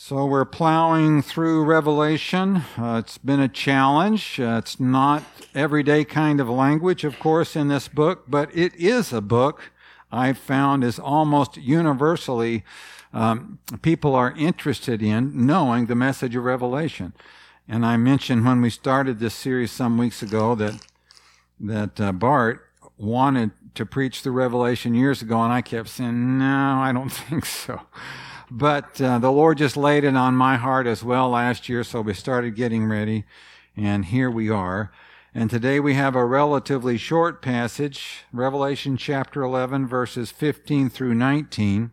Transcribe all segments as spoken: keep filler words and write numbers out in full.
So we're plowing through Revelation. Uh, it's been a challenge. Uh, it's not everyday kind of language, of course, in this book, but it is a book I've found is almost universally um, people are interested in knowing the message of Revelation. And I mentioned when we started this series some weeks ago that that uh, Bart wanted to preach the Revelation years ago, and I kept saying, no, I don't think so. But uh, the Lord just laid it on my heart as well last year, so we started getting ready, and here we are. And today we have a relatively short passage, Revelation chapter eleven, verses fifteen through nineteen.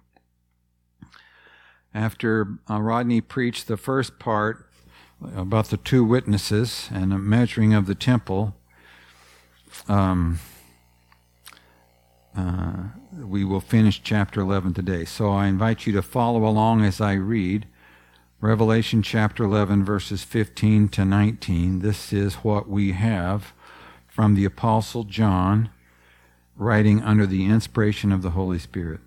After uh, Rodney preached the first part about the two witnesses and the measuring of the temple, um, uh, we will finish chapter eleven today. So I invite you to follow along as I read Revelation chapter eleven, verses fifteen to nineteen. This is what we have from the Apostle John, writing under the inspiration of the Holy Spirit.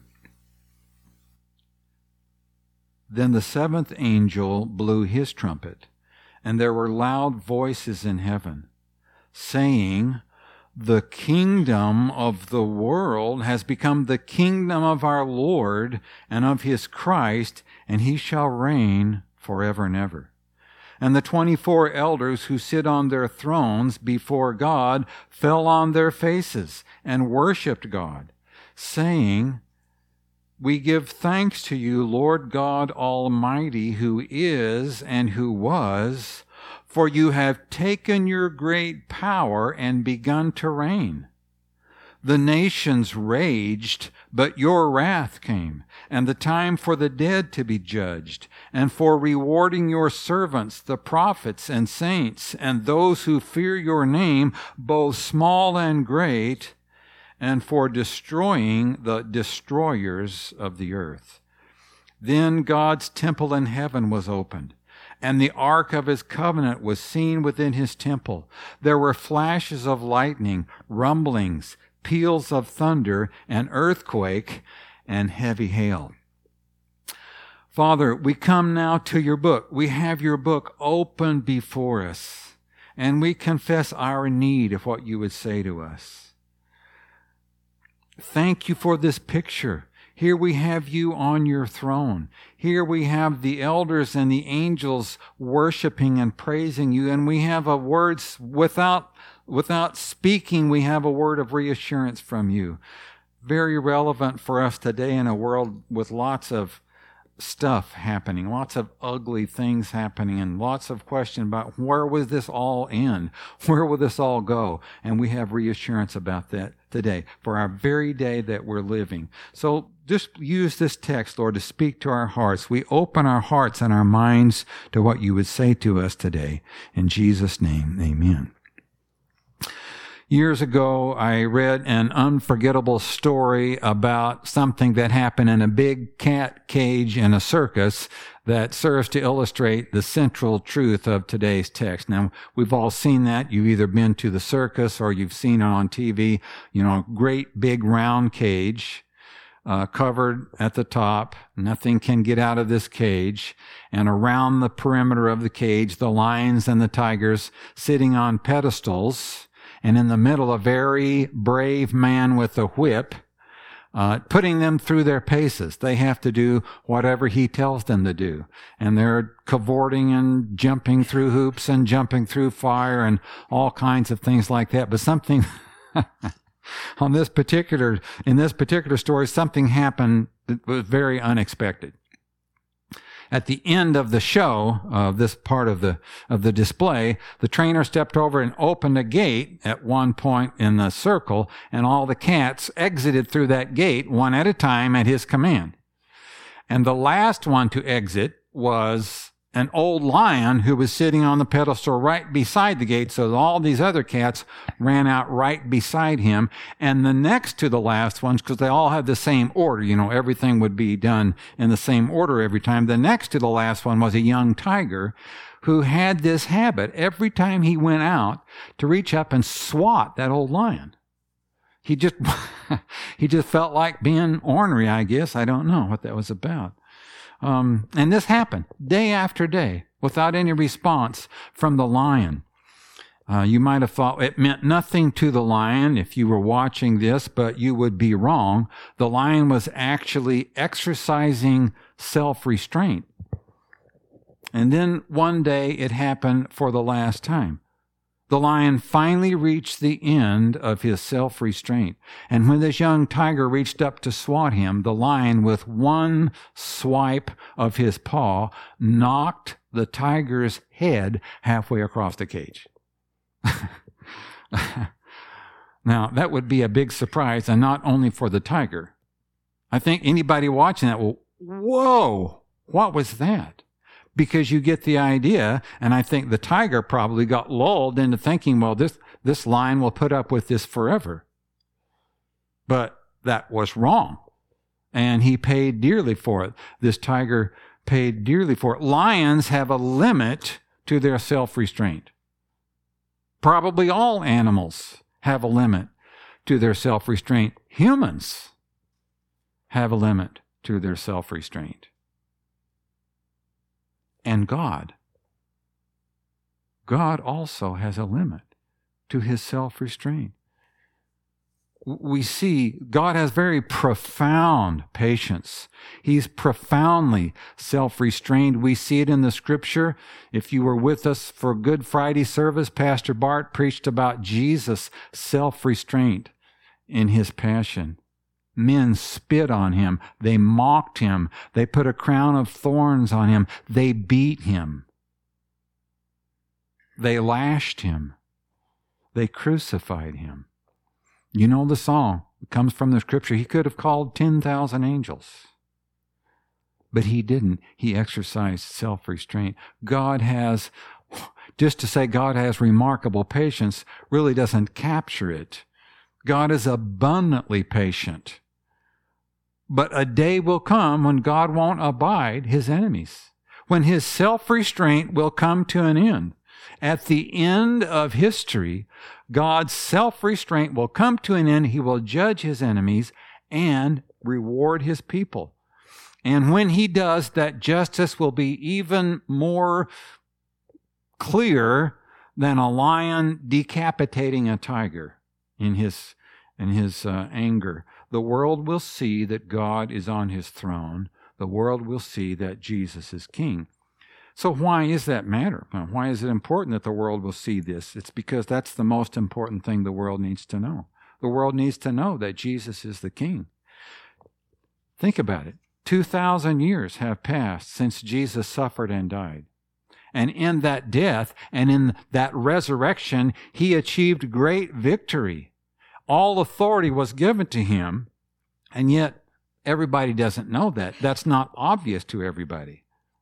Then the seventh angel blew his trumpet, and there were loud voices in heaven, saying, "The kingdom of the world has become the kingdom of our Lord and of his Christ, and he shall reign forever and ever." And the twenty-four elders who sit on their thrones before God fell on their faces and worshipped God, saying, "We give thanks to you, Lord God Almighty, who is and who was, for you have taken your great power and begun to reign. The nations raged, but your wrath came, and the time for the dead to be judged, and for rewarding your servants, the prophets and saints, and those who fear your name, both small and great, and for destroying the destroyers of the earth." Then God's temple in heaven was opened, and the ark of his covenant was seen within his temple. There were flashes of lightning, rumblings, peals of thunder, an earthquake, and heavy hail. Father, we come now to your book. We have your book open before us, and we confess our need of what you would say to us. Thank you for this picture. Here we have you on your throne. Here we have the elders and the angels worshiping and praising you, and we have a words without without speaking, we have a word of reassurance from you. Very relevant for us today in a world with lots of stuff happening, lots of ugly things happening, and lots of questions about where will this all end? Where will this all go? And we have reassurance about that today for our very day that we're living. So just use this text, Lord, to speak to our hearts. We open our hearts and our minds to what you would say to us today. In Jesus' name, amen. Years ago, I read an unforgettable story about something that happened in a big cat cage in a circus that serves to illustrate the central truth of today's text. Now, we've all seen that. You've either been to the circus or you've seen it on T V. You know, great big round cage, uh, covered at the top. Nothing can get out of this cage. And around the perimeter of the cage, the lions and the tigers sitting on pedestals. And in the middle, a very brave man with a whip, uh, putting them through their paces. They have to do whatever he tells them to do. And they're cavorting and jumping through hoops and jumping through fire and all kinds of things like that. But something, on this particular, in this particular story, something happened that was very unexpected. At the end of the show, of uh, this part of the of the display, the trainer stepped over and opened a gate at one point in the circle, and all the cats exited through that gate one at a time at his command. And the last one to exit was an old lion who was sitting on the pedestal right beside the gate, so all these other cats ran out right beside him. And the next to the last ones, because they all had the same order, you know, everything would be done in the same order every time. The next to the last one was a young tiger who had this habit every time he went out to reach up and swat that old lion. He just, he just felt like being ornery, I guess. I don't know what that was about. Um, and this happened day after day without any response from the lion. Uh, you might have thought it meant nothing to the lion if you were watching this, but you would be wrong. The lion was actually exercising self-restraint. And then one day it happened for the last time. The lion finally reached the end of his self-restraint. And when this young tiger reached up to swat him, the lion, with one swipe of his paw, knocked the tiger's head halfway across the cage. Now, that would be a big surprise, and not only for the tiger. I think anybody watching that will, whoa, what was that? Because you get the idea, and I think the tiger probably got lulled into thinking, well, this, this lion will put up with this forever. But that was wrong, and he paid dearly for it. This tiger paid dearly for it. Lions have a limit to their self-restraint. Probably all animals have a limit to their self-restraint. Humans have a limit to their self-restraint. And God. God also has a limit to his self-restraint. We see God has very profound patience. He's profoundly self-restrained. We see it in the scripture. If you were with us for Good Friday service, Pastor Bart preached about Jesus' self-restraint in his passion. Men spit on him. They mocked him. They put a crown of thorns on him. They beat him. They lashed him. They crucified him. You know the song. It comes from the scripture. He could have called ten thousand angels. But he didn't. He exercised self-restraint. God has, just to say God has remarkable patience really doesn't capture it. God is abundantly patient. But a day will come when God won't abide his enemies, when his self-restraint will come to an end. At the end of history, God's self-restraint will come to an end. He will judge his enemies and reward his people. And when he does, that justice will be even more clear than a lion decapitating a tiger in his, in his uh, anger. The world will see that God is on his throne. The world will see that Jesus is king. So why is that matter? Why is it important that the world will see this? It's because that's the most important thing the world needs to know. The world needs to know that Jesus is the king. Think about it. Two thousand years have passed since Jesus suffered and died. And in that death and in that resurrection, he achieved great victory. All authority was given to him, and yet everybody doesn't know that. That's not obvious to everybody.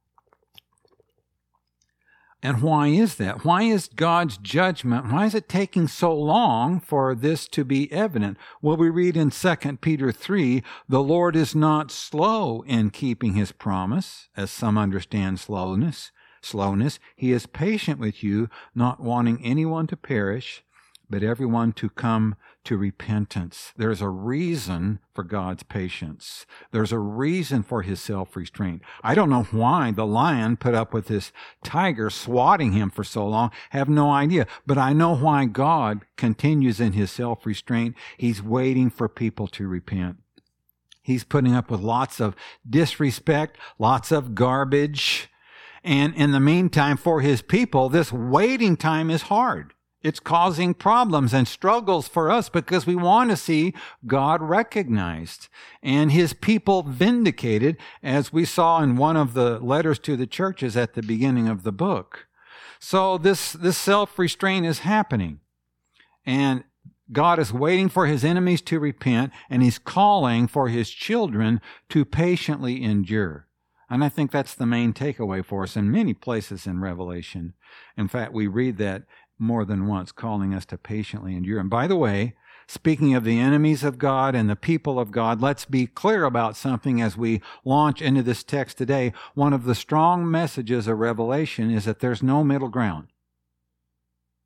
And why is that? Why is God's judgment, why is it taking so long for this to be evident? Well, we read in Second Peter three, the Lord is not slow in keeping his promise, as some understand slowness. Slowness. He is patient with you, not wanting anyone to perish, but everyone to come to repentance. There's a reason for God's patience. There's a reason for his self-restraint. I don't know why the lion put up with this tiger swatting him for so long. I have no idea. But I know why God continues in his self-restraint. He's waiting for people to repent. He's putting up with lots of disrespect, lots of garbage. And in the meantime, for his people, this waiting time is hard. It's causing problems and struggles for us because we want to see God recognized and his people vindicated, as we saw in one of the letters to the churches at the beginning of the book. So this, this self-restraint is happening. And God is waiting for his enemies to repent, and he's calling for his children to patiently endure. And I think that's the main takeaway for us in many places in Revelation. In fact, we read that more than once, calling us to patiently endure. And by the way, speaking of the enemies of God and the people of God, let's be clear about something as we launch into this text today. One of the strong messages of Revelation is that there's no middle ground.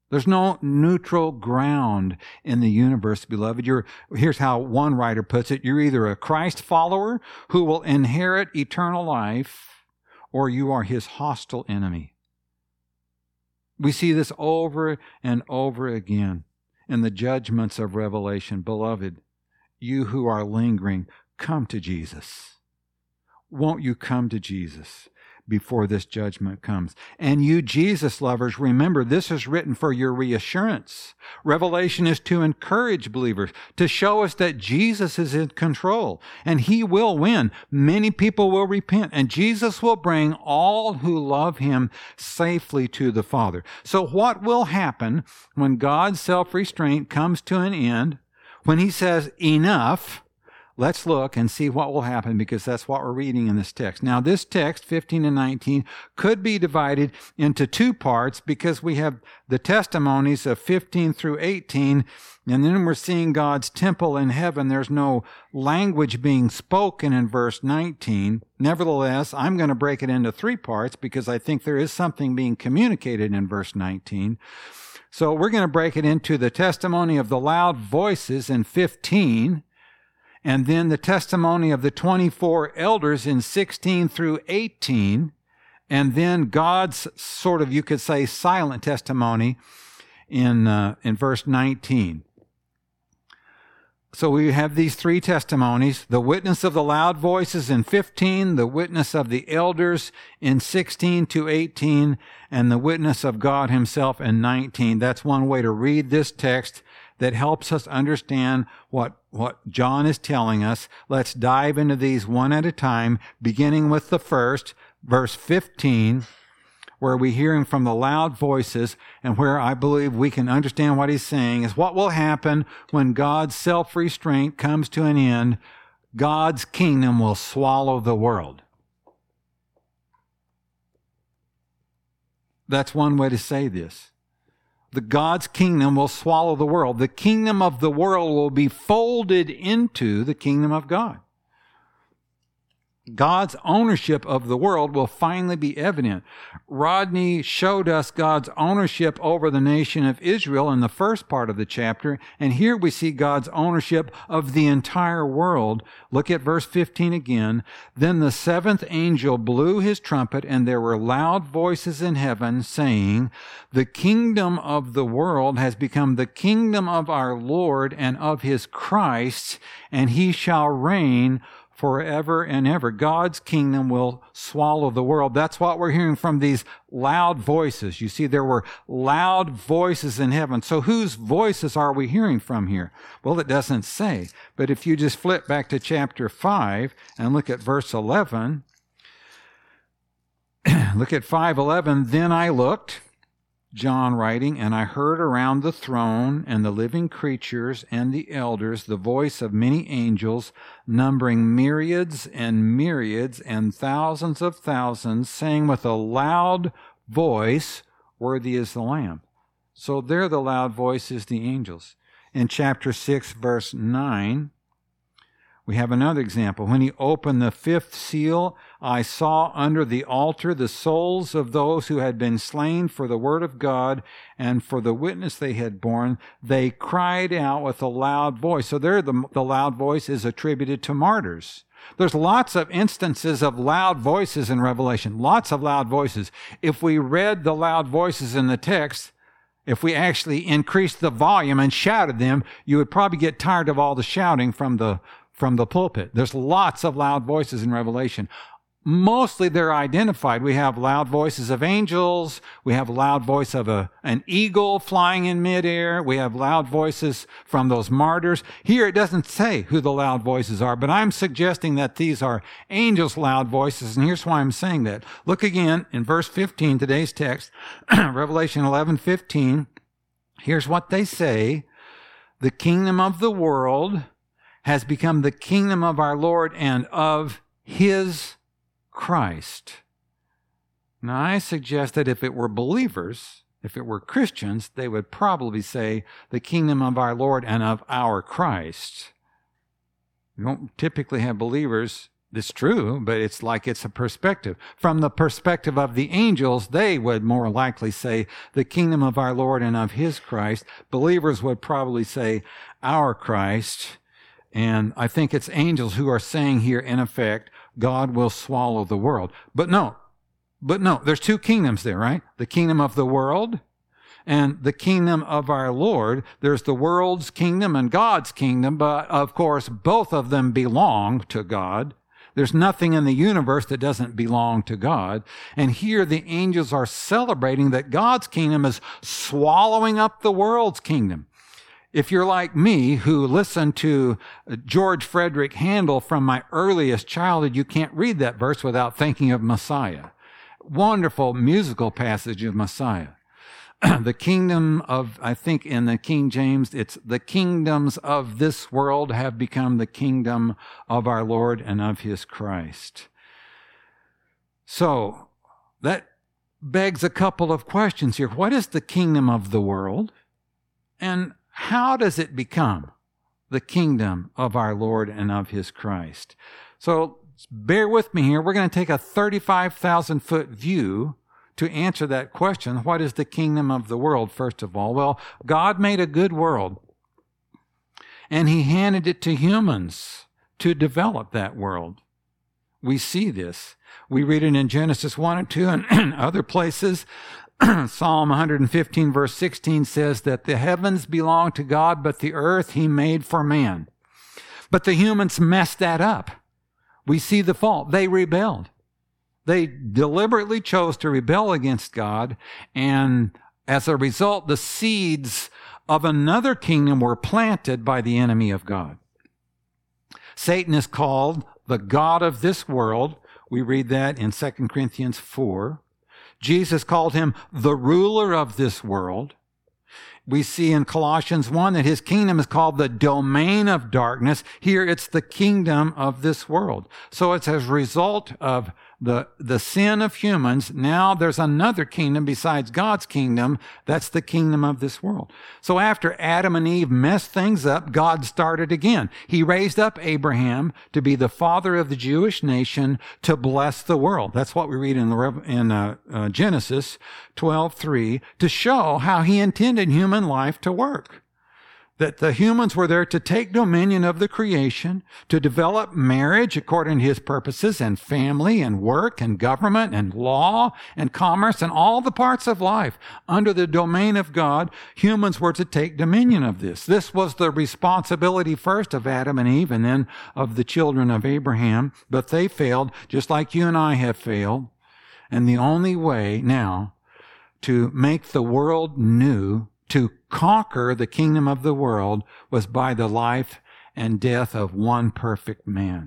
There's no neutral ground in the universe, beloved. You're, here's how one writer puts it. You're either a Christ follower who will inherit eternal life, or you are his hostile enemy. We see this over and over again in the judgments of Revelation. Beloved, you who are lingering, come to Jesus. Won't you come to Jesus before this judgment comes? And you Jesus lovers, remember, this is written for your reassurance. Revelation is to encourage believers, to show us that Jesus is in control, and he will win. Many people will repent, and Jesus will bring all who love him safely to the Father. So what will happen when God's self-restraint comes to an end, when he says, enough? Let's look and see what will happen, because that's what we're reading in this text. Now, this text, fifteen and nineteen, could be divided into two parts, because we have the testimonies of fifteen through eighteen, and then we're seeing God's temple in heaven. There's no language being spoken in verse nineteen. Nevertheless, I'm going to break it into three parts, because I think there is something being communicated in verse nineteen. So we're going to break it into the testimony of the loud voices in fifteen, and then the testimony of the twenty-four elders in sixteen through eighteen, and then God's sort of, you could say, silent testimony in uh, in verse nineteen. So we have these three testimonies: the witness of the loud voices in fifteen, the witness of the elders in sixteen to eighteen, and the witness of God himself in nineteen. That's one way to read this text that helps us understand what, what John is telling us. Let's dive into these one at a time, beginning with the first, verse fifteen, where we're hearing from the loud voices, and where I believe we can understand what he's saying is what will happen when God's self-restraint comes to an end. God's kingdom will swallow the world. That's one way to say this. The God's kingdom will swallow the world. The kingdom of the world will be folded into the kingdom of God. God's ownership of the world will finally be evident. Rodney showed us God's ownership over the nation of Israel in the first part of the chapter, and here we see God's ownership of the entire world. Look at verse fifteen again. Then the seventh angel blew his trumpet, and there were loud voices in heaven saying, "The kingdom of the world has become the kingdom of our Lord and of his Christ, and he shall reign forever and ever." God's kingdom will swallow the world. That's what we're hearing from these loud voices. You see, there were loud voices in heaven. So whose voices are we hearing from here? Well, it doesn't say. But if you just flip back to chapter five and look at verse eleven, look at five eleven. Then I looked, John writing, and I heard around the throne and the living creatures and the elders the voice of many angels, numbering myriads and myriads and thousands of thousands, saying with a loud voice, "Worthy is the Lamb." So there the loud voice is the angels. In chapter six, verse nine, we have another example. When he opened the fifth seal, I saw under the altar the souls of those who had been slain for the word of God and for the witness they had borne. They cried out with a loud voice. So there the, the loud voice is attributed to martyrs. There's lots of instances of loud voices in Revelation, lots of loud voices. If we read the loud voices in the text, if we actually increased the volume and shouted them, you would probably get tired of all the shouting from the from the pulpit. There's lots of loud voices in Revelation. Mostly they're identified. We have loud voices of angels. We have loud voice of a, an eagle flying in midair. We have loud voices from those martyrs. Here it doesn't say who the loud voices are, but I'm suggesting that these are angels' loud voices, and here's why I'm saying that. Look again in verse fifteen, today's text, Revelation eleven fifteen. Here's what they say: "The kingdom of the world has become the kingdom of our Lord and of his Christ." Now, I suggest that if it were believers, if it were Christians, they would probably say the kingdom of our Lord and of our Christ. We don't typically have believers It's true, but it's like it's a perspective. From the perspective of the angels, they would more likely say the kingdom of our Lord and of his Christ. Believers would probably say our Christ. And I think it's angels who are saying here, in effect, God will swallow the world. But no, but no, there's two kingdoms there, right? The kingdom of the world and the kingdom of our Lord. There's the world's kingdom and God's kingdom, but of course, both of them belong to God. There's nothing in the universe that doesn't belong to God. And here the angels are celebrating that God's kingdom is swallowing up the world's kingdom. If you're like me, who listened to George Frederick Handel from my earliest childhood, you can't read that verse without thinking of Messiah. Wonderful musical passage of Messiah. The kingdom of, I think in the King James, it's the kingdoms of this world have become the kingdom of our Lord and of his Christ. So that begs a couple of questions here. What is the kingdom of the world? And how does it become the kingdom of our Lord and of his Christ? So bear with me here. We're going to take a thirty-five thousand foot view to answer that question. What is the kingdom of the world, first of all? Well, God made a good world, and he handed it to humans to develop that world. We see this. We read it in Genesis one and two and other places. Psalm one fifteen verse sixteen says that the heavens belong to God, but the earth he made for man. But the humans messed that up. We see the fault. They rebelled. They deliberately chose to rebel against God, and as a result, the seeds of another kingdom were planted by the enemy of God. Satan is called the god of this world. We read that in Second Corinthians four. Jesus called him the ruler of this world. We see in Colossians one that his kingdom is called the domain of darkness. Here it's the kingdom of this world. So it's as a result of the, the sin of humans. Now there's another kingdom besides God's kingdom. That's the kingdom of this world. So after Adam and Eve messed things up, God started again. He raised up Abraham to be the father of the Jewish nation to bless the world. That's what we read in, the, in uh, uh, Genesis twelve three, to show how he intended human life to work. That the humans were there to take dominion of the creation, to develop marriage according to his purposes, and family and work and government and law and commerce and all the parts of life. Under the domain of God, humans were to take dominion of this. This was the responsibility first of Adam and Eve and then of the children of Abraham, but they failed just like you and I have failed. And the only way now to make the world new, to conquer the kingdom of the world, was by the life and death of one perfect man.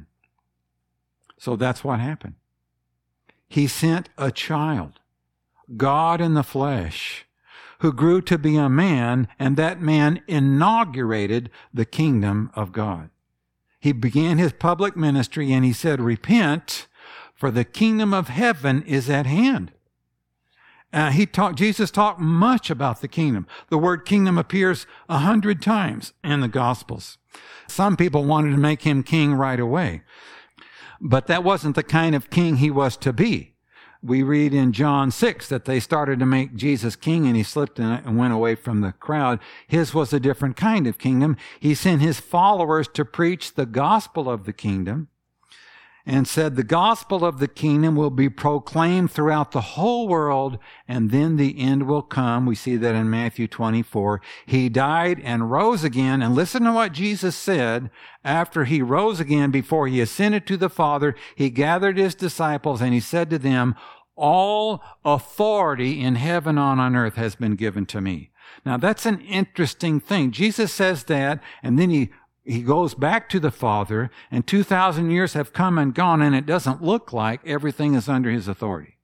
So that's what happened. He sent a child, God in the flesh, who grew to be a man, and that man inaugurated the kingdom of God. He began his public ministry and he said, "Repent, for the kingdom of heaven is at hand." Uh, he talked, Jesus talked much about the kingdom. The word kingdom appears a hundred times in the Gospels. Some people wanted to make him king right away, but that wasn't the kind of king he was to be. We read in John six that they started to make Jesus king and he slipped and went away from the crowd. His was a different kind of kingdom. He sent his followers to preach the gospel of the kingdom, and said the gospel of the kingdom will be proclaimed throughout the whole world, and then the end will come. We see that in Matthew twenty-four. He died and rose again, and listen to what Jesus said. After he rose again, before he ascended to the Father, he gathered his disciples, and he said to them, "All authority in heaven and on earth has been given to me." Now that's an interesting thing. Jesus says that, and then he He goes back to the Father, and two thousand years have come and gone, and it doesn't look like everything is under his authority.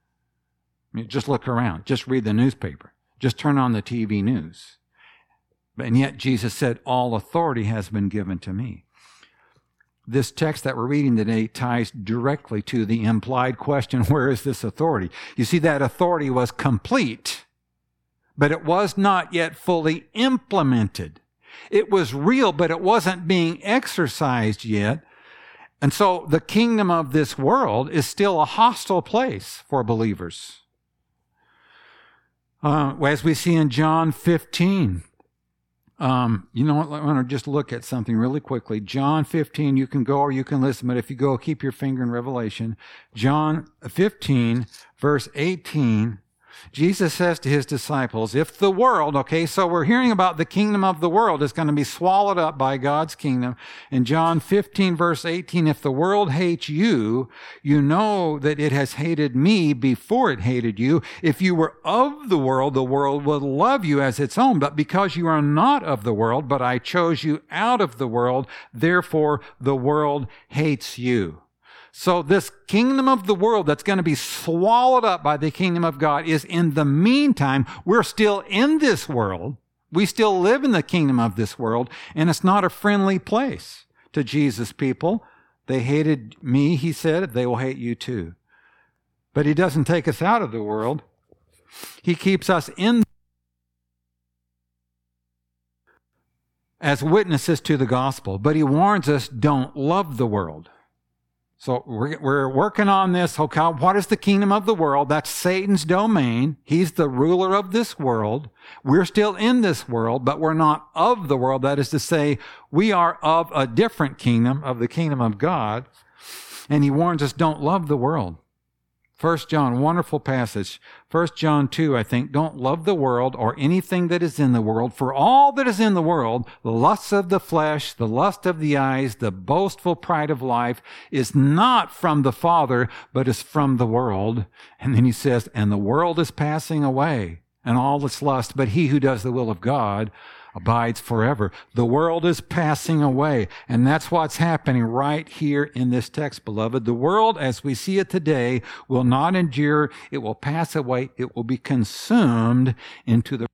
I mean, just look around. Just read the newspaper. Just turn on the T V news. And yet Jesus said, "All authority has been given to me." This text that we're reading today ties directly to the implied question, where is this authority? You see, that authority was complete, but it was not yet fully implemented. It was real, but it wasn't being exercised yet. And so the kingdom of this world is still a hostile place for believers. Uh, as we see in John fifteen, um, you know what, I want to just look at something really quickly. John fifteen, you can go or you can listen, but if you go, keep your finger in Revelation. John fifteen, verse eighteen, Jesus says to his disciples, if the world, okay, so we're hearing about the kingdom of the world is going to be swallowed up by God's kingdom. In John fifteen, verse eighteen, if the world hates you, you know that it has hated me before it hated you. If you were of the world, the world would love you as its own. But because you are not of the world, but I chose you out of the world, therefore the world hates you. So this kingdom of the world that's going to be swallowed up by the kingdom of God is in the meantime, we're still in this world. We still live in the kingdom of this world, and it's not a friendly place to Jesus' people. They hated me, he said, they will hate you too. But he doesn't take us out of the world. He keeps us in as witnesses to the gospel, but he warns us, don't love the world. So we're, we're working on this. Okay, what is the kingdom of the world? That's Satan's domain. He's the ruler of this world. We're still in this world, but we're not of the world. That is to say, we are of a different kingdom, of the kingdom of God. And he warns us, don't love the world. First John, wonderful passage. First John two, I think, don't love the world or anything that is in the world. For all that is in the world, the lusts of the flesh, the lust of the eyes, the boastful pride of life, is not from the Father, but is from the world. And then he says, and the world is passing away, and all its lust, but he who does the will of God abides forever. The world is passing away, and that's what's happening right here in this text, beloved. The world, as we see it today, will not endure. It will pass away. It will be consumed into the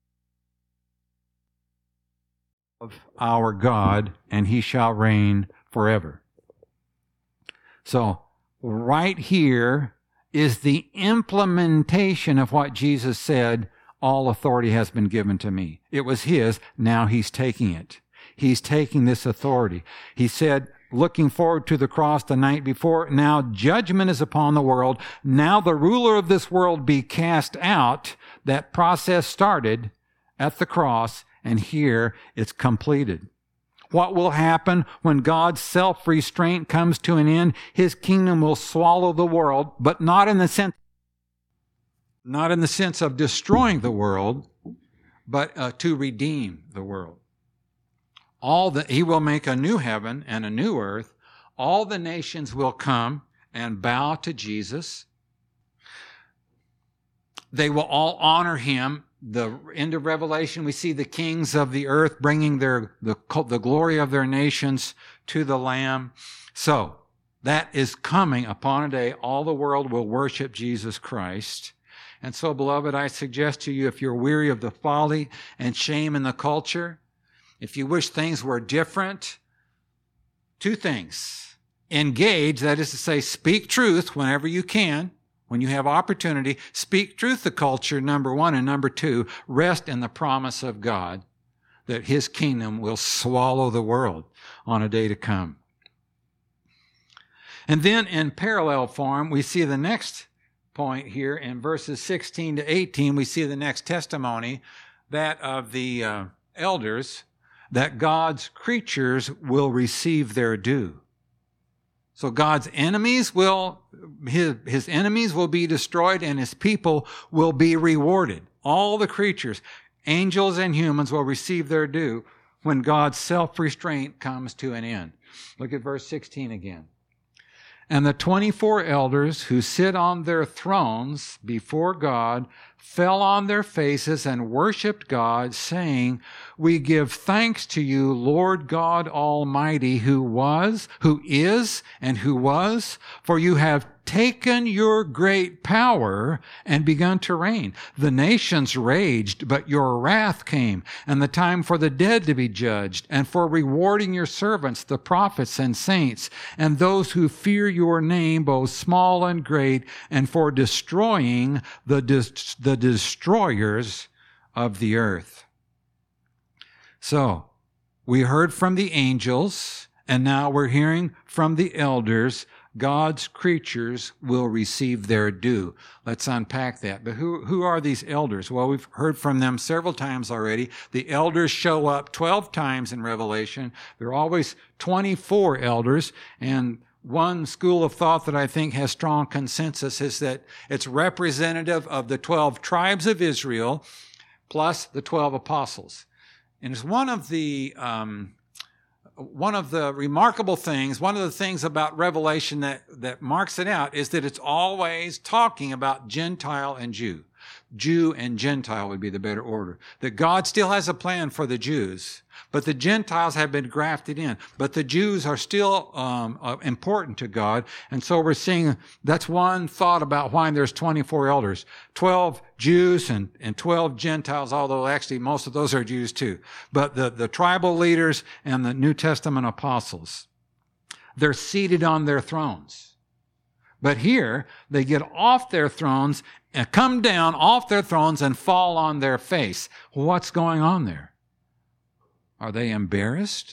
of our God, and he shall reign forever. So, right here is the implementation of what Jesus said, all authority has been given to me. It was his. Now he's taking it. He's taking this authority. He said, looking forward to the cross the night before, now judgment is upon the world. Now the ruler of this world be cast out. That process started at the cross, and here it's completed. What will happen when God's self-restraint comes to an end? His kingdom will swallow the world, but not in the sense Not in the sense of destroying the world, but uh, to redeem the world. All the, he will make a new heaven and a new earth. All the nations will come and bow to Jesus. They will all honor him. The end of Revelation, we see the kings of the earth bringing their the, the glory of their nations to the Lamb. So that is coming upon a day. All the world will worship Jesus Christ. And so, beloved, I suggest to you, if you're weary of the folly and shame in the culture, if you wish things were different, two things. Engage, that is to say, speak truth whenever you can, when you have opportunity. Speak truth to culture, number one. And number two, rest in the promise of God that his kingdom will swallow the world on a day to come. And then in parallel form, we see the next point here in verses sixteen to eighteen, we see the next testimony, that of the uh, elders, that God's creatures will receive their due. So God's enemies will, his, his enemies will be destroyed, and his people will be rewarded. All the creatures, angels and humans, will receive their due when God's self-restraint comes to an end. Look at verse sixteen again. And the twenty-four elders who sit on their thrones before God fell on their faces and worshiped God, saying, we give thanks to you, Lord God Almighty, who was, who is, and who was, for you have taken your great power and begun to reign. The nations raged, but your wrath came, and the time for the dead to be judged, and for rewarding your servants, the prophets and saints, and those who fear your name, both small and great, and for destroying the, dis- the destroyers of the earth. So, we heard from the angels, And now we're hearing from the elders, God's creatures will receive their due. Let's unpack that. But who, who are these elders? Well, we've heard from them several times already. The elders show up twelve times in Revelation. There are always twenty-four elders. And one school of thought that I think has strong consensus is that it's representative of the twelve tribes of Israel plus the twelve apostles. And it's one of the... Um, One of the remarkable things, one of the things about Revelation that, that marks it out is that it's always talking about Gentile and Jew. Jew and Gentile would be the better order. That God still has a plan for the Jews, but the Gentiles have been grafted in. But the Jews are still um, uh, important to God. And so we're seeing that's one thought about why there's twenty-four elders. twelve Jews and, and twelve Gentiles, although actually most of those are Jews too. But the, the tribal leaders and the New Testament apostles, they're seated on their thrones. But here, they get off their thrones and come down off their thrones and fall on their face. What's going on there? Are they embarrassed?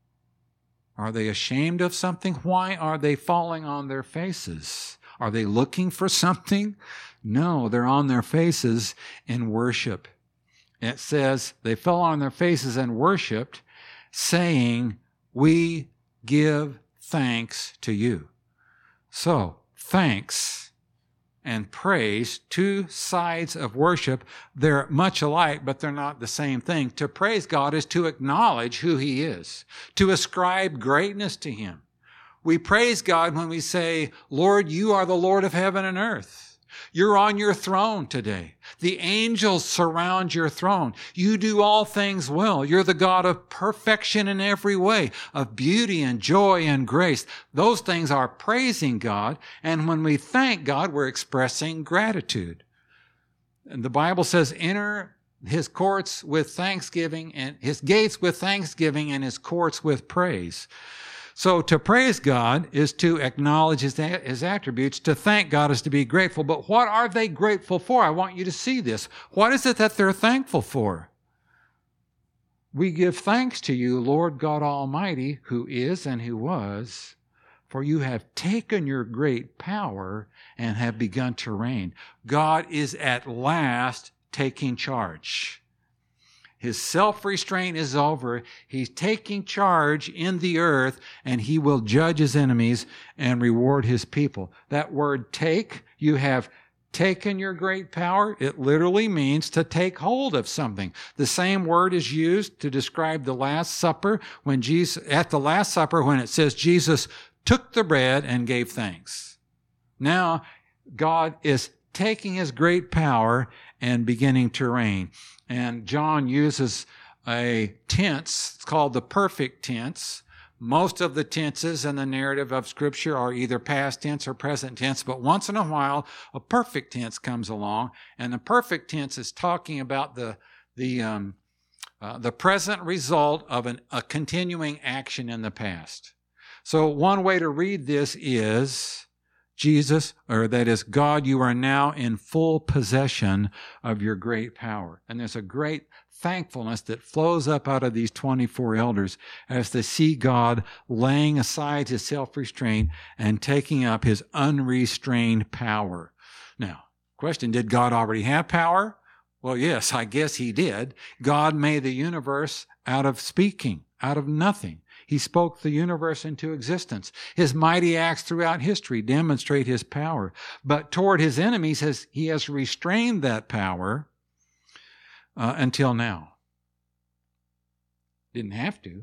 Are they ashamed of something? Why are they falling on their faces? Are they looking for something? No, they're on their faces in worship. It says they fell on their faces and worshiped, saying, "We give thanks to you." So, thanks and praise, two sides of worship. They're much alike, but they're not the same thing. To praise God is to acknowledge who He is, to ascribe greatness to Him. We praise God when we say, "Lord, you are the Lord of heaven and earth. You're on your throne today. The angels surround your throne. You do all things well. You're the God of perfection in every way, of beauty and joy and grace." Those things are praising God. And when we thank God, we're expressing gratitude. And the Bible says, enter His courts with thanksgiving and His gates with thanksgiving and His courts with praise. So to praise God is to acknowledge his, his attributes. To thank God is to be grateful. But what are they grateful for? I want you to see this. What is it that they're thankful for? "We give thanks to you, Lord God Almighty, who is and who was, for you have taken your great power and have begun to reign." God is at last taking charge. His self-restraint is over. He's taking charge in the earth, and He will judge His enemies and reward His people. That word take, you have taken your great power. It literally means to take hold of something. The same word is used to describe the Last Supper when Jesus, at the Last Supper, when it says Jesus took the bread and gave thanks. Now, God is taking His great power and beginning to reign. And John uses a tense, it's called the perfect tense. Most of the tenses in the narrative of Scripture are either past tense or present tense, but once in a while, a perfect tense comes along, and the perfect tense is talking about the, the, um, uh, the present result of an, a continuing action in the past. So one way to read this is, Jesus, or that is God, you are now in full possession of your great power. And there's a great thankfulness that flows up out of these twenty-four elders as they see God laying aside His self-restraint and taking up His unrestrained power. Now, question, did God already have power? Well, yes, I guess He did. God made the universe out of speaking, out of nothing. He spoke the universe into existence. His mighty acts throughout history demonstrate His power. But toward His enemies, has, He has restrained that power uh, until now. Didn't have to.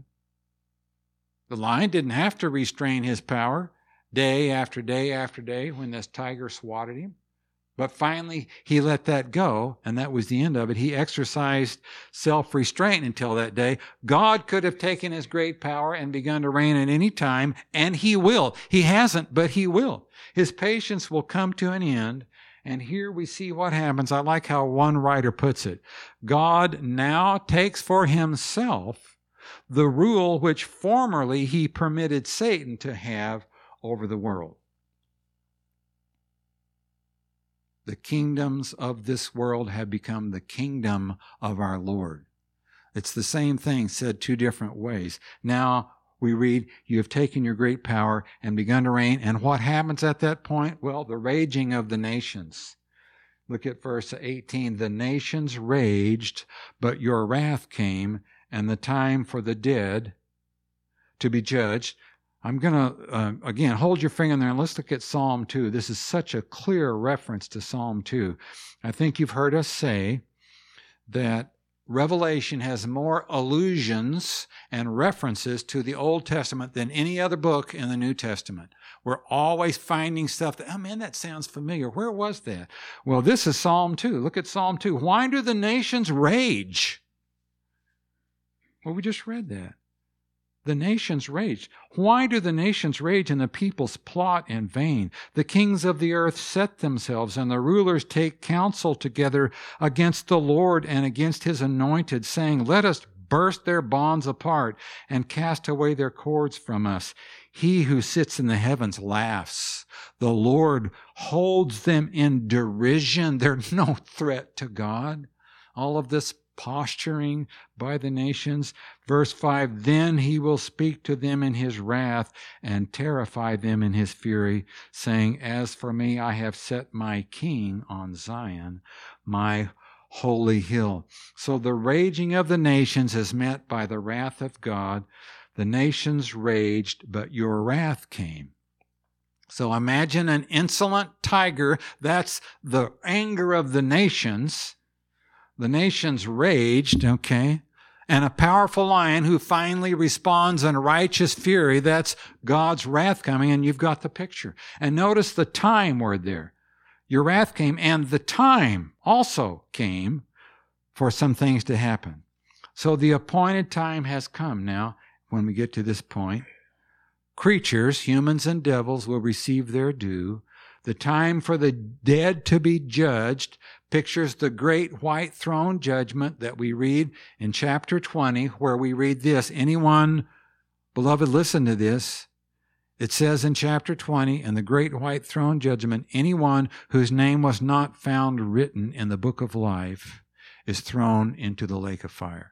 The lion didn't have to restrain his power day after day after day when this tiger swatted him. But finally, He let that go, and that was the end of it. He exercised self-restraint until that day. God could have taken His great power and begun to reign at any time, and He will. He hasn't, but He will. His patience will come to an end, and here we see what happens. I like how one writer puts it. God now takes for Himself the rule which formerly He permitted Satan to have over the world. The kingdoms of this world have become the kingdom of our Lord. It's the same thing said two different ways. Now, we read, you have taken your great power and begun to reign. And what happens at that point? Well, the raging of the nations. Look at verse eighteen. The nations raged, but your wrath came, and the time for the dead to be judged. I'm going to, uh, again, hold your finger in there and let's look at Psalm two. This is such a clear reference to Psalm two. I think you've heard us say that Revelation has more allusions and references to the Old Testament than any other book in the New Testament. We're always finding stuff that, oh man, that sounds familiar. Where was that? Well, this is Psalm two. Look at Psalm two. Why do the nations rage? Well, we just read that. The nations rage. Why do the nations rage and the peoples plot in vain? The kings of the earth set themselves, and the rulers take counsel together against the Lord and against his anointed, saying, let us burst their bonds apart and cast away their cords from us. He who sits in the heavens laughs. The Lord holds them in derision. They're no threat to God. All of this posturing by the nations. Verse five, then he will speak to them in his wrath and terrify them in his fury, saying, as for me, I have set my king on Zion, my holy hill. So the raging of the nations is met by the wrath of God. The nations raged, but your wrath came. So imagine an insolent tiger. That's the anger of the nations. The nations raged, okay? And a powerful lion who finally responds in righteous fury. That's God's wrath coming, and you've got the picture. And notice the time word there. Your wrath came, and the time also came for some things to happen. So the appointed time has come now. When we get to this point, creatures, humans and devils, will receive their due. The time for the dead to be judged pictures the great white throne judgment that we read in chapter twenty, where we read this. Anyone, beloved, listen to this. It says in chapter twenty, in the great white throne judgment, anyone whose name was not found written in the book of life is thrown into the lake of fire.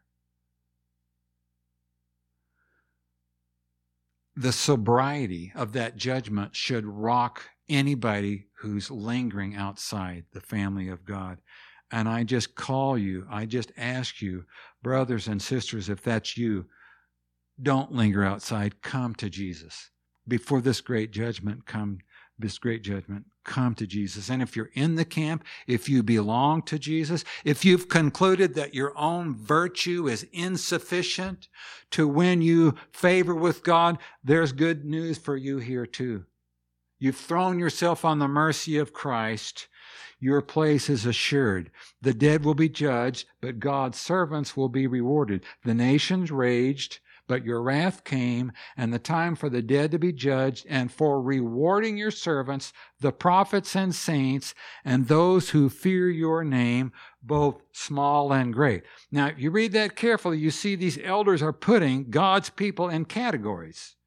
The sobriety of that judgment should rock anybody who's lingering outside the family of God. And I just call you, I just ask you, brothers and sisters, if that's you, don't linger outside. Come to Jesus. Before this great judgment come, this great judgment, come to Jesus. And if you're in the camp, if you belong to Jesus, if you've concluded that your own virtue is insufficient to win you favor with God, there's good news for you here too. You've thrown yourself on the mercy of Christ. Your place is assured. The dead will be judged, but God's servants will be rewarded. The nations raged, but your wrath came, and the time for the dead to be judged, and for rewarding your servants, the prophets and saints, and those who fear your name, both small and great. Now, if you read that carefully, you see these elders are putting God's people in categories.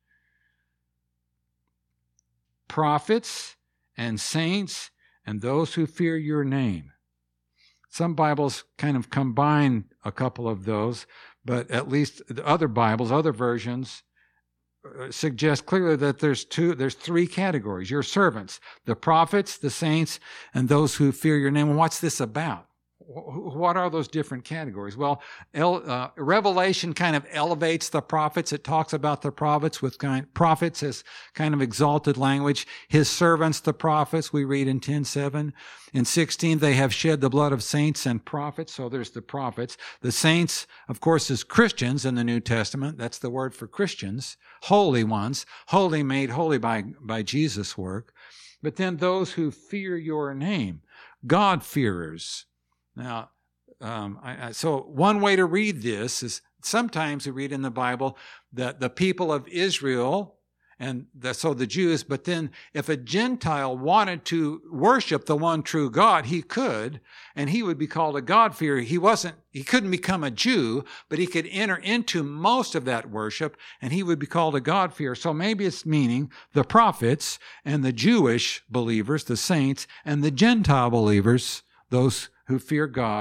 Prophets and saints, and those who fear your name. Some Bibles kind of combine a couple of those, but at least the other Bibles, other versions, uh, suggest clearly that there's two, there's three categories. Your servants, the prophets, the saints, and those who fear your name. And what's this about? What are those different categories? Well, uh, Revelation kind of elevates the prophets. It talks about the prophets with kind prophets as kind of exalted language. His servants, the prophets, we read in ten seven. In sixteen, they have shed the blood of saints and prophets. So there's the prophets. The saints, of course, is Christians in the New Testament. That's the word for Christians, holy ones, holy made holy by, by Jesus' work. But then those who fear your name, God-fearers. Now, um, I, I, so one way to read this is sometimes we read in the Bible that the people of Israel, and the, so the Jews, but then if a Gentile wanted to worship the one true God, he could, and he would be called a God-fearer. He wasn't, he couldn't become a Jew, but he could enter into most of that worship, and he would be called a God-fearer. So maybe it's meaning the prophets and the Jewish believers, the saints, and the Gentile believers, those who fear God,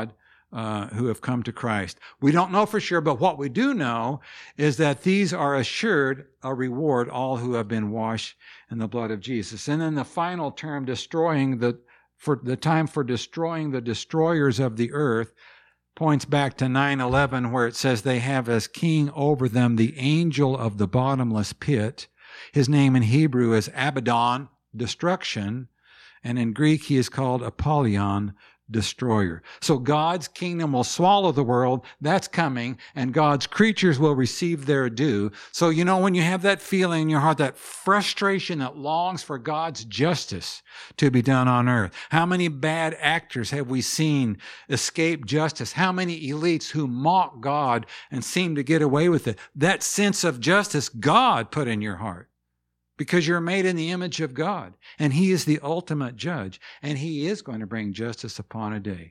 uh, who have come to Christ. We don't know for sure, but what we do know is that these are assured a reward, all who have been washed in the blood of Jesus. And then the final term, destroying the, for the time for destroying the destroyers of the earth, points back to nine eleven, where it says they have as king over them the angel of the bottomless pit. His name in Hebrew is Abaddon, destruction, and in Greek he is called Apollyon, destroyer. So God's kingdom will swallow the world. That's coming, and God's creatures will receive their due. So, you know, when you have that feeling in your heart, that frustration that longs for God's justice to be done on earth. How many bad actors have we seen escape justice? How many elites who mock God and seem to get away with it? That sense of justice God put in your heart, because you're made in the image of God, and He is the ultimate judge, and He is going to bring justice upon a day.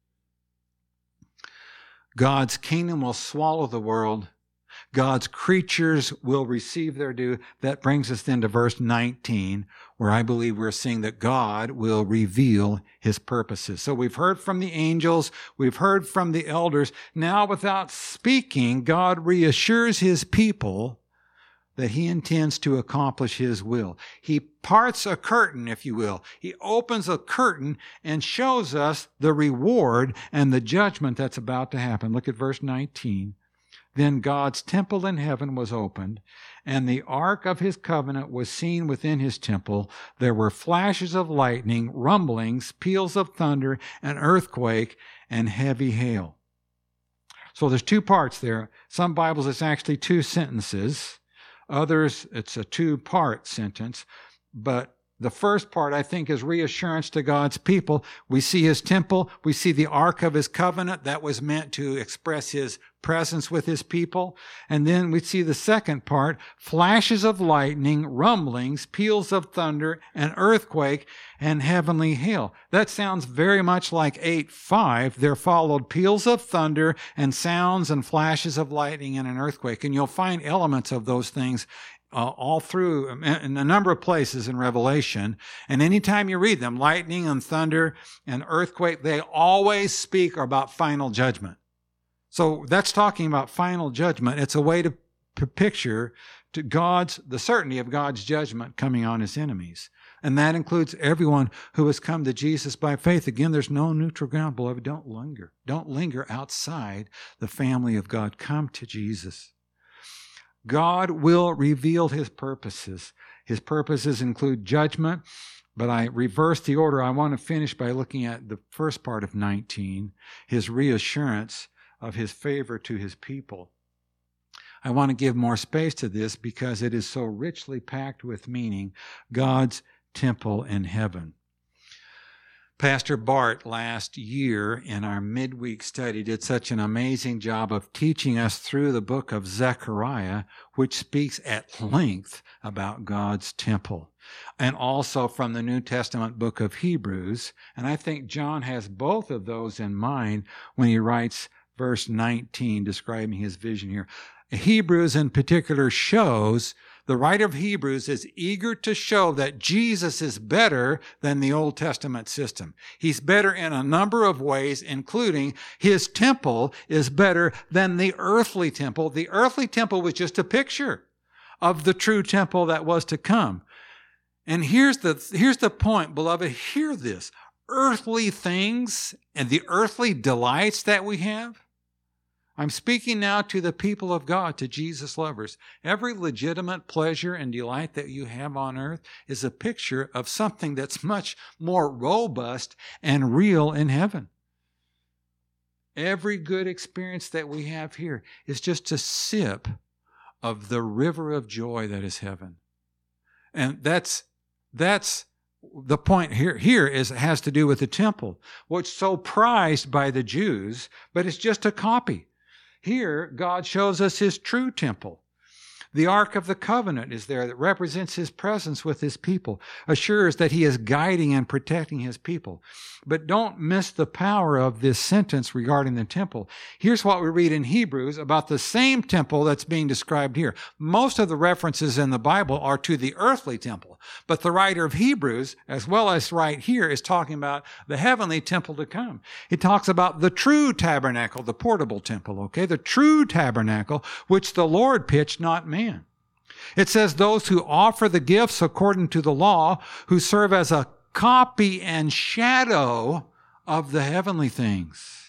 God's kingdom will swallow the world. God's creatures will receive their due. That brings us then to verse nineteen, where I believe we're seeing that God will reveal His purposes. So we've heard from the angels, we've heard from the elders. Now, without speaking, God reassures His people that He intends to accomplish His will. He parts a curtain, if you will. He opens a curtain and shows us the reward and the judgment that's about to happen. Look at verse nineteen. Then God's temple in heaven was opened, and the ark of His covenant was seen within His temple. There were flashes of lightning, rumblings, peals of thunder, an earthquake, and heavy hail. So there's two parts there. Some Bibles, it's actually two sentences. Others, it's a two-part sentence. But the first part, I think, is reassurance to God's people. We see His temple. We see the Ark of His covenant that was meant to express His presence with His people. And then we see the second part, flashes of lightning, rumblings, peals of thunder, an earthquake, and heavenly hail. That sounds very much like eight five. There followed peals of thunder and sounds and flashes of lightning and an earthquake. And you'll find elements of those things Uh, all through in a number of places in Revelation. And anytime you read them, lightning and thunder and earthquake, they always speak about final judgment. So that's talking about final judgment. It's a way to p- picture to God's, the certainty of God's judgment coming on His enemies. And that includes everyone who has come to Jesus by faith. Again, there's no neutral ground, beloved. Don't linger. Don't linger outside the family of God. Come to Jesus. God will reveal His purposes. His purposes include judgment, but I reverse the order. I want to finish by looking at the first part of nineteen, His reassurance of His favor to His people. I want to give more space to this because it is so richly packed with meaning. God's temple in heaven. Pastor Bart last year in our midweek study did such an amazing job of teaching us through the book of Zechariah, which speaks at length about God's temple, and also from the New Testament book of Hebrews. And I think John has both of those in mind when he writes verse nineteen, describing his vision here. Hebrews in particular shows The writer of Hebrews is eager to show that Jesus is better than the Old Testament system. He's better in a number of ways, including His temple is better than the earthly temple. The earthly temple was just a picture of the true temple that was to come. And here's the, here's the point, beloved. Hear this. Earthly things and the earthly delights that we have, I'm speaking now to the people of God, to Jesus lovers. Every legitimate pleasure and delight that you have on earth is a picture of something that's much more robust and real in heaven. Every good experience that we have here is just a sip of the river of joy that is heaven. And that's, that's the point here, here is, has to do with the temple, what's so prized by the Jews, but it's just a copy. Here, God shows us His true temple. The Ark of the Covenant is there that represents his presence with his people, assures that he is guiding and protecting his people. But don't miss the power of this sentence regarding the temple. Here's what we read in Hebrews about the same temple that's being described here. Most of the references in the Bible are to the earthly temple, but the writer of Hebrews, as well as right here, is talking about the heavenly temple to come. He talks about the true tabernacle, the portable temple, okay? The true tabernacle, which the Lord pitched, not man. It says those who offer the gifts according to the law, who serve as a copy and shadow of the heavenly things.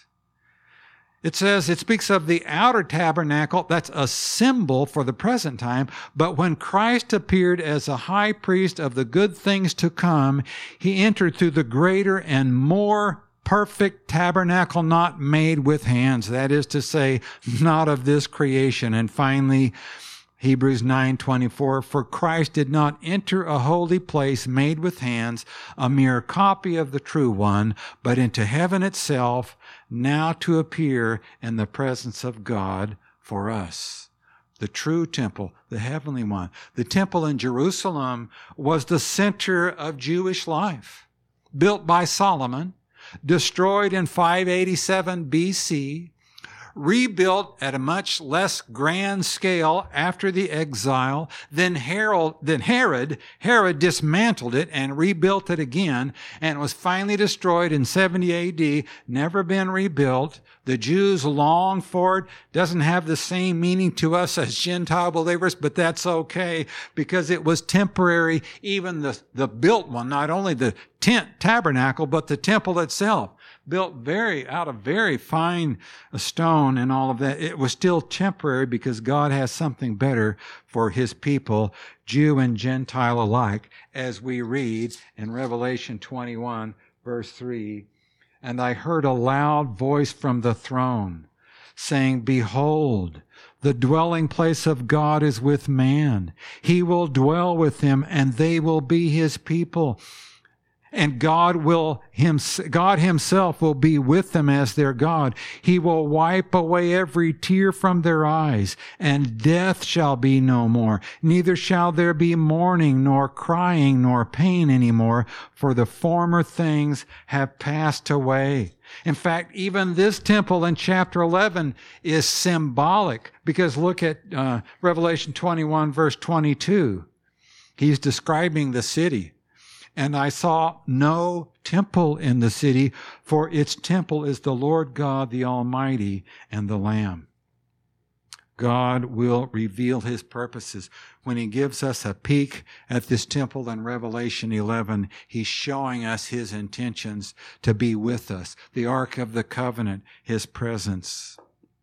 It says, it speaks of the outer tabernacle. That's a symbol for the present time. But when Christ appeared as a high priest of the good things to come, he entered through the greater and more perfect tabernacle not made with hands. That is to say, not of this creation. And finally, Hebrews nine twenty-four, for Christ did not enter a holy place made with hands, a mere copy of the true one, but into heaven itself, now to appear in the presence of God for us. The true temple, the heavenly one. The temple in Jerusalem was the center of Jewish life, built by Solomon, destroyed in five eighty-seven B C, rebuilt at a much less grand scale after the exile. Then Herod, then Herod, Herod dismantled it and rebuilt it again, and it was finally destroyed in seventy A D, never been rebuilt. The Jews long for it. Doesn't have the same meaning to us as Gentile believers, but that's okay because it was temporary. Even the, the built one, not only the tent tabernacle, but the temple itself, built very out of very fine stone and all of that. It was still temporary because God has something better for his people, Jew and Gentile alike, as we read in Revelation twenty-one, verse three. And I heard a loud voice from the throne saying, behold, the dwelling place of God is with man. He will dwell with them, and they will be his people. And God will, him, God himself will be with them as their God. He will wipe away every tear from their eyes, and death shall be no more. Neither shall there be mourning, nor crying, nor pain anymore, for the former things have passed away. In fact, even this temple in chapter eleven is symbolic, because look at uh, Revelation twenty-one, verse twenty-two. He's describing the city. And I saw no temple in the city, for its temple is the Lord God, the Almighty, and the Lamb. God will reveal his purposes. When he gives us a peek at this temple in Revelation eleven, he's showing us his intentions to be with us. The Ark of the Covenant, his presence.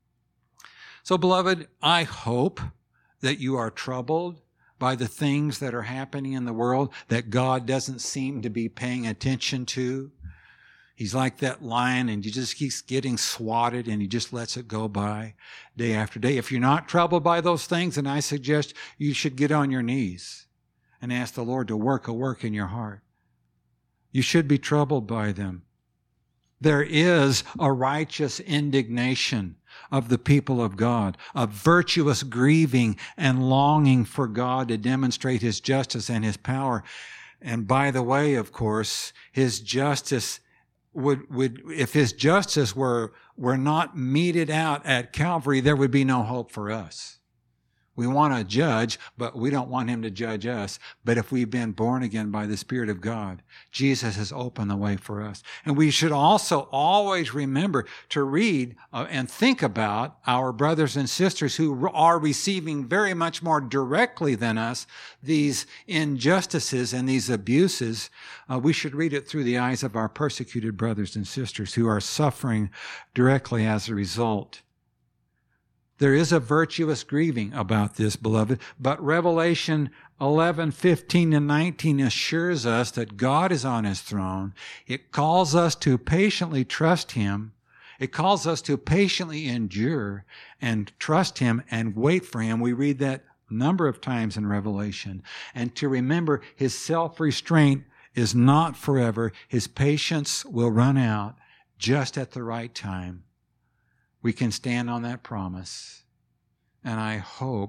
So, beloved, I hope that you are troubled by the things that are happening in the world that God doesn't seem to be paying attention to. He's like that lion, and he just keeps getting swatted, and he just lets it go by day after day. If you're not troubled by those things, then I suggest you should get on your knees and ask the Lord to work a work in your heart. You should be troubled by them. There is a righteous indignation of the people of God, a virtuous grieving and longing for God to demonstrate his justice and his power. And by the way, of course, his justice would, would, if his justice were, were not meted out at Calvary, there would be no hope for us. We want to judge, but we don't want him to judge us. But if we've been born again by the Spirit of God, Jesus has opened the way for us. And we should also always remember to read uh, and think about our brothers and sisters who are receiving very much more directly than us these injustices and these abuses. Uh, we should read it through the eyes of our persecuted brothers and sisters who are suffering directly as a result. There is a virtuous grieving about this, beloved, but Revelation eleven, fifteen, and nineteen assures us that God is on his throne. It calls us to patiently trust him. It calls us to patiently endure and trust him and wait for him. We read that a number of times in Revelation. And to remember his self-restraint is not forever. His patience will run out just at the right time. We can stand on that promise. And I hope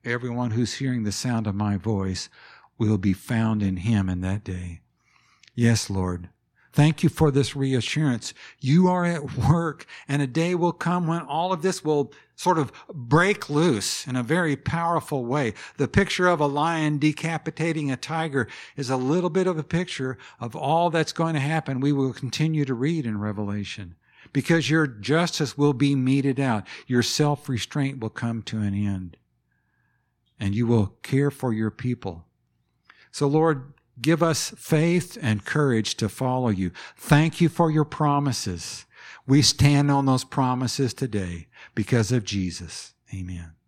everyone who's hearing the sound of my voice will be found in him in that day. Yes, Lord. Thank you for this reassurance. You are at work, and a day will come when all of this will sort of break loose in a very powerful way. The picture of a lion decapitating a tiger is a little bit of a picture of all that's going to happen. We will continue to read in Revelation, because your justice will be meted out. Your self-restraint will come to an end, and you will care for your people. So, Lord, give us faith and courage to follow you. Thank you for your promises. We stand on those promises today because of Jesus. Amen.